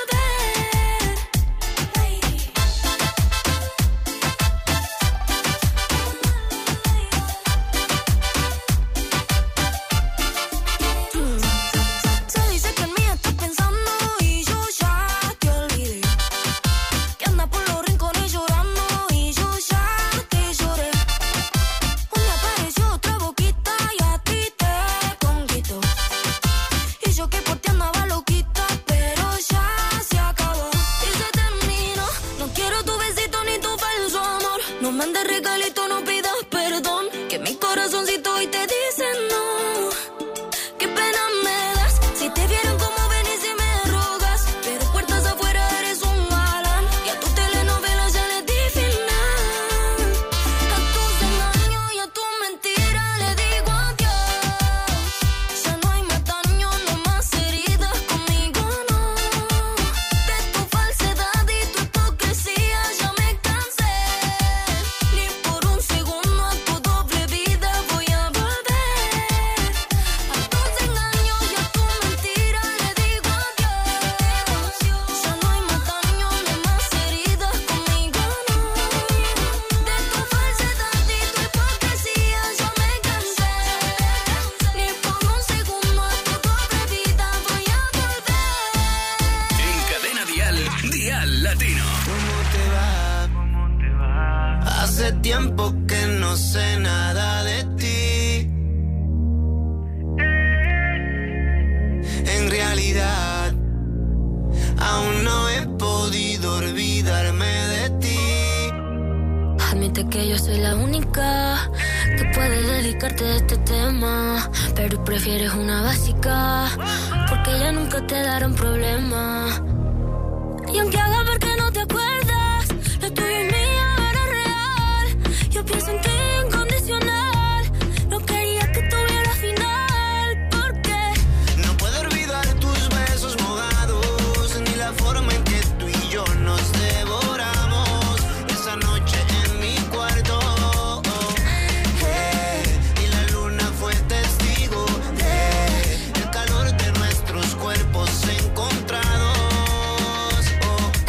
Se dice que en mí estás pensando y yo ya te olvidé. Que andas por los rincones llorando y yo ya te lloré. Un día apareció otra boquita y a ti te conquistó. Y yo que por ti andaba loquita, pero ya se acabó. Y se terminó. No quiero tu besito ni tu falso amor. No mandes regalito, no pidas perdón, que mi corazoncito hoy te dice no. Qué pena me das. Si te vieron como venís y me rogas, pero puertas afuera eres un galán. Y a tu telenovela ya le di final. A tus engaños y a tu mentira le digo adiós. Ya no hay más daño, no más heridas conmigo, no. De tu falsedad y tu hipocresía ya me cansé. Ni por un segundo a tu doble vida voy a volver. A tus engaños y a tu mentira le digo adiós. Ya no hay más daño, no más heridas conmigo, no. De tu falsedad y tu hipocresía ya me cansé. Ni por un segundo a tu doble vida voy a volver. En Cadena Dial, Dial Latino. ¿Cómo te va? Hace tiempo que no sé nada de ti. En realidad, aún no he podido olvidarme de ti. Admite que yo soy la única que puede dedicarte a este tema, pero prefieres una básica, porque ya nunca te darán problema. Y aunque haga ver que no te acuerdas, lo tuyo y mío era real. Yo pienso en ti incondicional. No quería que tuviera final, porque No puedo olvidar tus besos mojados, ni la forma en que tú y yo nos devoramos esa noche en mi cuarto. Eh, y la luna fue testigo de el calor de nuestros cuerpos encontrados. Oh,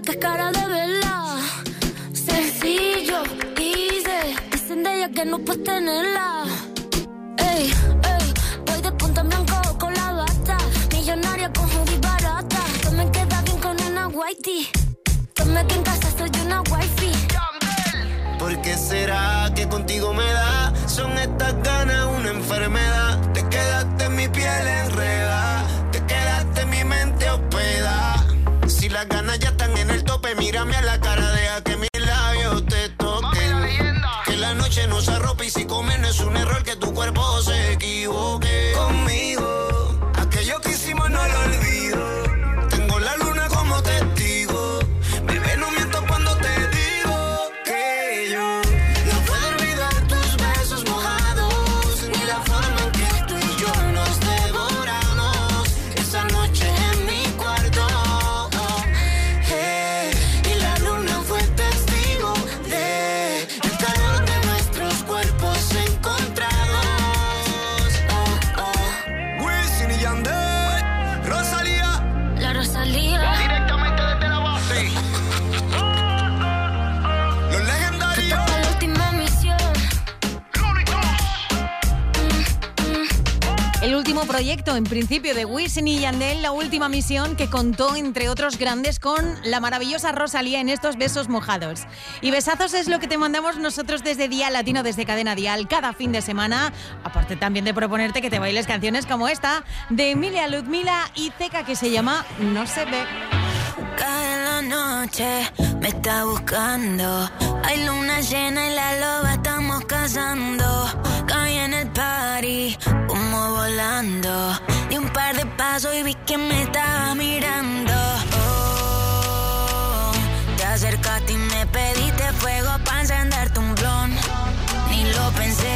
que es cara de verla. Sencillo, easy. Dicen de ella que no puedes tenerla. Ey, ey, voy de punta en blanco con la bata. Millonaria con hoodie barata. Que me queda bien con una whitey. Que me que en casa soy una wifey. ¿Por qué será que contigo me da? Son estas ganas una enfermedad. Te quedaste en mi piel enredada. Te quedaste en mi mente hospedada. Si las ganas ya están en el tope, mírame a la cara, deja que mis labios te toquen. Que la noche nos arrope y si comer no es un error, que tu cuerpo se equivoque. Conmigo, aquello que hicimos no lo olvido. Tengo la luna como testigo. Bebé, no miento cuando te digo que yo no puedo olvidar tus besos mojados, ni la forma en que tú y yo nos devoramos esa noche en mi cuarto. Hey, y la luna fue testigo de el calor de nuestros cuerpos encontrados. Oh, oh. Wisin y Yandel, Rosalía, La Rosalía. directamente desde la base. Los legendarios. Esta es la última misión. El último proyecto, en principio, de Wisin y Yandel, la última misión que contó, entre otros grandes, con la maravillosa Rosalía en estos besos mojados. Y besazos es lo que te mandamos nosotros desde Dial Latino, desde Cadena Dial, cada fin de semana, aparte también de proponerte que te bailes canciones como esta, de Emilia, Ludmila y Zeca, que se llama No se ve. Cae la noche, me está buscando. Hay luna llena y la loba estamos cazando. Caí en el party, humo volando. Di un par de pasos y vi que me estaba mirando. Oh, te acercaste y me pediste fuego para encenderte un blon. Ni lo pensé,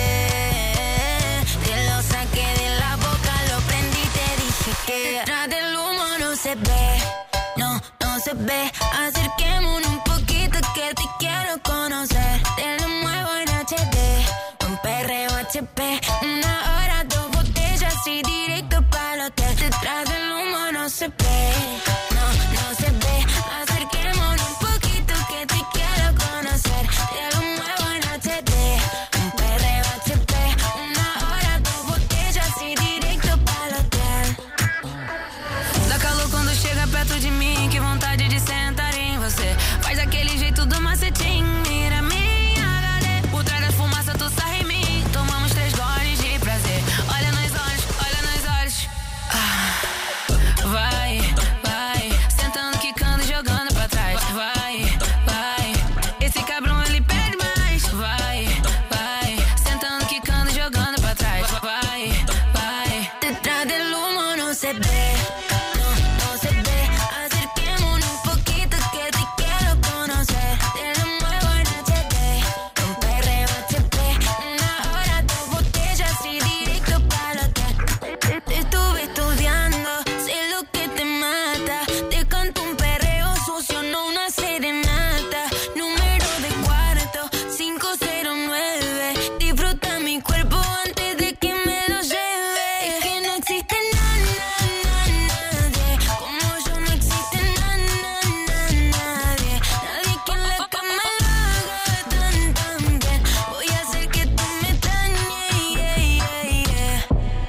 te lo saqué de la boca, lo prendí y te dije que detrás del humo no se ve. No, no se ve. Acerquémonos un poquito que te quiero conocer. Te lo muevo en H D, un perreo H P. Una hora, dos botellas y directo para el hotel. Detrás del humo no se ve. No, no se ve. Acerquémonos un poquito que te quiero conocer. Te lo muevo en H D, un perreo H P. Una hora, dos botellas y directo para el hotel. Dá calor quando chega perto de mim, que vontade de sentar em você. Faz aquele jeito do macetinho, mira minha H D. Por trás da fumaça tu sarra em mim, tomamos três goles de prazer. Olha nos olhos, olha nos olhos. Ah, vai, vai, sentando, quicando e jogando pra trás. Vai, vai, esse cabrão ele pede mais. Vai, vai, sentando, quicando e jogando pra trás. Vai, vai. Detrás del humo no se ve. No se ve, acerquémonos un poquito que te quiero conocer. Te lo muevo en H D, un perreo H P. Una hora, dos botellas y directo para el hotel. Te, te estuve estudiando, sé lo que te mata. Te canto un perreo sucio, no una serenata. Número de cuarto, cinco cero nueve. Disfruta mi cuerpo antes de que me lo lleve. Es que no existe nada, nadie como yo, no existe nada, nadie. Nadie que en la cama lo haga tan, tan bien. Voy a hacer que tú me extrañes, yeah, yeah, yeah.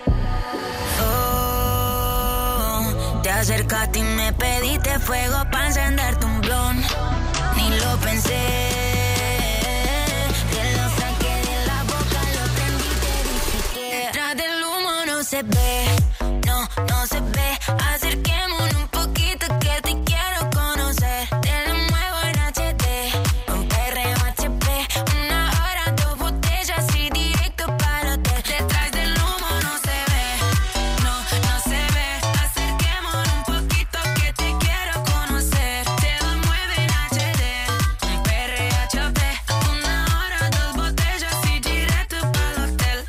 Oh, te acercaste y me pediste fuego para encenderte un blon. Ni lo pensé, te lo saqué de la boca, lo prendí y te dije que detrás del humo no se ve. No, no se ve. Acerquémonos un poquito que te quiero conocer. Te lo muevo en H D, un perreo H P. Una hora, dos botellas y directo para el hotel. Detrás del humo no se ve, no, no se ve. Acerquémonos un poquito que te quiero conocer. Te lo mueve en H D, un perreo H P. Una hora, dos botellas y directo para el hotel.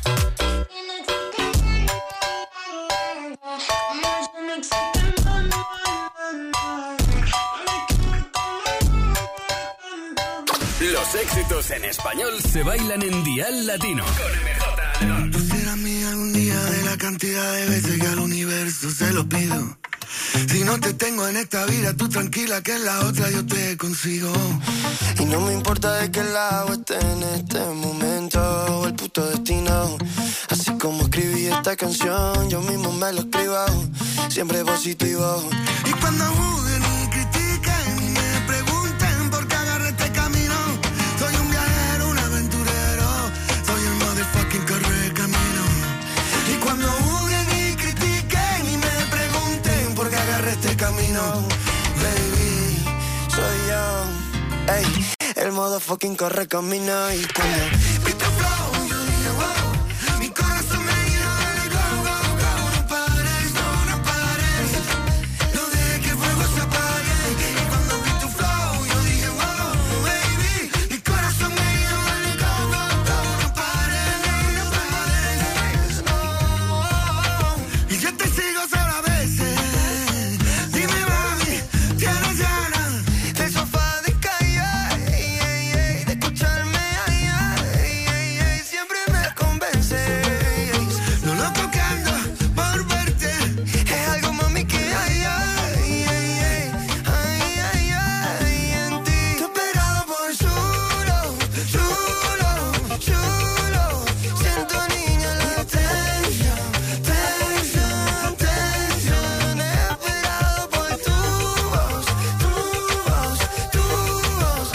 Los éxitos en español se bailan en Dial Latino. Con M J. Tú serás mía algún día de la cantidad de veces que al universo se lo pido. Si no te tengo en esta vida, tú tranquila que en la otra yo te consigo. Y no me importa de qué lado esté en este momento, el puto destino. Así como escribí esta canción, yo mismo me lo escribo, siempre positivo. Y cuando juzguen y critiquen y me pregunten por qué agarré este camino, soy un viajero, un aventurero, soy el motherfucking correcamino. Y cuando juzguen y critiquen y me pregunten por qué agarré este camino, baby, soy yo, ey, el motherfucking correcamino. Y cuando vi tu flow, yo dije wow, mi corazón me dio el go, go, go. No pares, no, no pares, no dejes que el fuego se apague. Y cuando vi tu flow, yo dije wow, baby, mi corazón me dio el go, go, go. No pares, no pares, no. Y yo te sigo solo a veces. Dime mami, ¿tienes ganas del sofá de calle, ey, ey, ey, de escucharme, ay, ay, ay, ay, siempre me convence, ey, lo loco que ando por verte? es algo mami que ay, ay, ay, ay, ay, ay, ay, en ti. Te he esperado por chulo, chulo, chulo. Siento niña la tensión, tensión, tensión. He esperado por tu voz, tu voz, tu voz.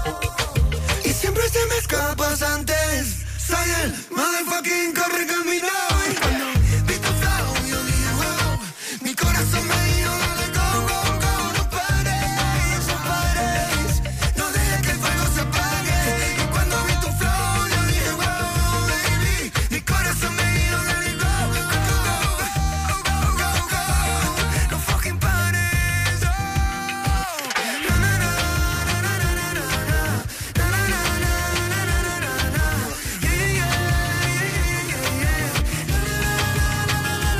Y siempre se me escapas antes. Soy el motherfucking correcamino. Y cuando vi tu flow, yo dije wow, mi corazón me dio dale go, go, go. No pares, no pares, no dejes que el fuego se apague. Y cuando vi tu flow, yo dije wow, baby, mi corazón me dio dale go, go, go, go, go, go, go. No fucking pares, oh. Na, na, na, na, na, na, na, na, na, na, na, na, na, na. Yeah, yeah, yeah, yeah, yeah, yeah.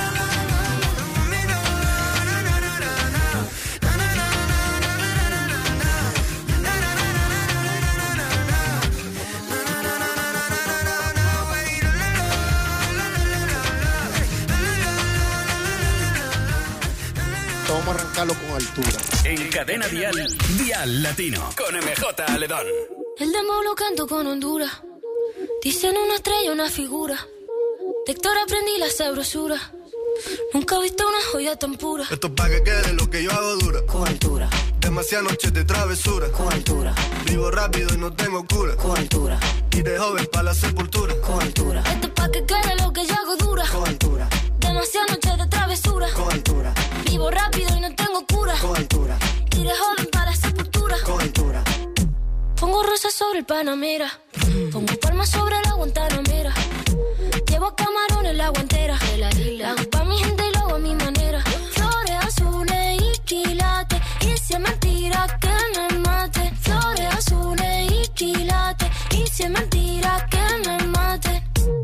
Vamos a arrancarlo con altura. En Cadena Dial, Dial Latino, con M J Aledón. El demo lo canto con Honduras. Dicen una estrella, una figura. De Héctor aprendí la sabrosura. Nunca he visto una joya tan pura. Esto es pa' que quede lo que yo hago dura. Con altura. Demasiadas noches de travesura. Con altura. Vivo rápido y no tengo cura. Con altura. Y de joven pa' la sepultura. Con altura. Esto es pa' que quede lo que yo hago dura. Con altura. Demasiadas noches de travesura. Con altura. Vivo rápido y no tengo cura. Con altura. Y de joven para la sepultura. Con altura. Pongo rosas sobre el Panamera. Pongo palmas sobre la Guantanamera. Llevo camarones la guantera. La hago pa' mi gente y lo hago a mi manera. Flores azules y quilates. Y si es mentira que me mate. Flores azules y quilates. Y si es mentira que me mate.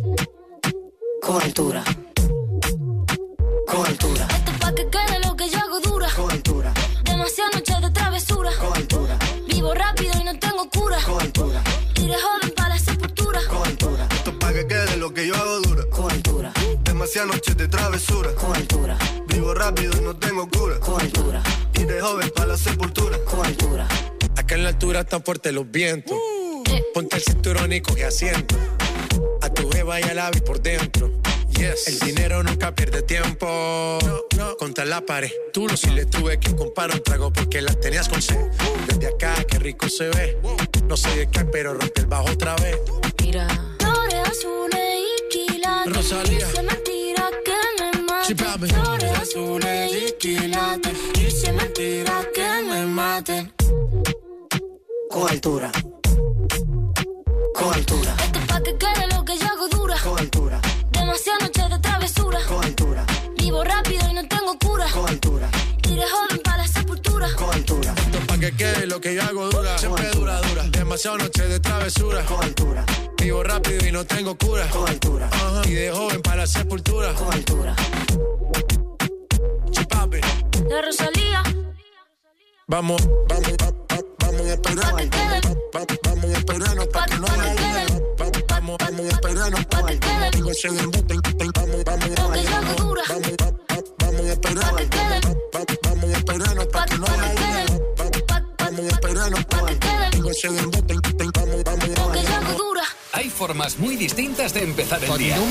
Con altura. Con altura. Esto es pa' que quede lo que yo hago dura. Con altura. Demasiadas noches de travesura. Con altura. Vivo rápido y no tengo cura. Con altura. Y de joven para la sepultura. Con altura. Esto es pa' que quede lo que yo hago dura. Con altura. Demasiadas noches de travesura. Con altura. Vivo rápido y no tengo cura. Con altura. Y de joven pa' la sepultura. Con altura. Acá en la altura están fuertes los vientos. Ponte el cinturón y coge asiento. A tu jeva y al ave por dentro. Yes. El dinero nunca pierde tiempo. No, no. Contra la pared. Tú no, si le tuve que comprar un trago porque las tenías con sed. Desde acá, qué rico se ve. No sé de qué, pero rompe el bajo otra vez. Mira. Flores azules y quilates. Rosalía. Y si es mentira que me mate. Sí, papi. Flores azules y quilates. Y si es mentira que me maten. Con altura. Con altura. Esto es pa' que quede lo que yo hago dura. Con altura. Demasiadas noches de travesura. Con altura. Vivo rápido y no tengo cura. Con altura. Y de joven para la sepultura. Con altura. Esto es pa' que quede lo que yo hago dura. Siempre dura, dura. Demasiadas noches de travesura. Con altura. Vivo rápido y no tengo cura. Con altura. Uh-huh. Y de joven para la sepultura. Con altura. Sí, papi. La Rosalía. Vamos, vamos, vamos, vamos a esperar. Vamos a esperarnos pa' que no vaya. Vamos, vamos a esperarnos pa' que no vaya. Vamos, vamos a esperarnos. Vamos, vamos a esperarnos. que quede. Porque ya no dura. Hay formas muy distintas de empezar el día.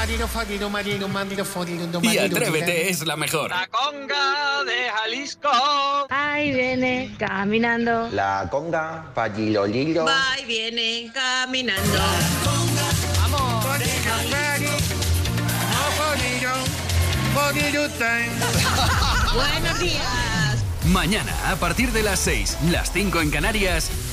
Y Atrévete es la mejor. La conga de Jalisco. Ahí viene caminando. La conga, pallilolilo. Va y viene caminando. Vamos. Buenos días. Mañana, a partir de las seis, las cinco en Canarias,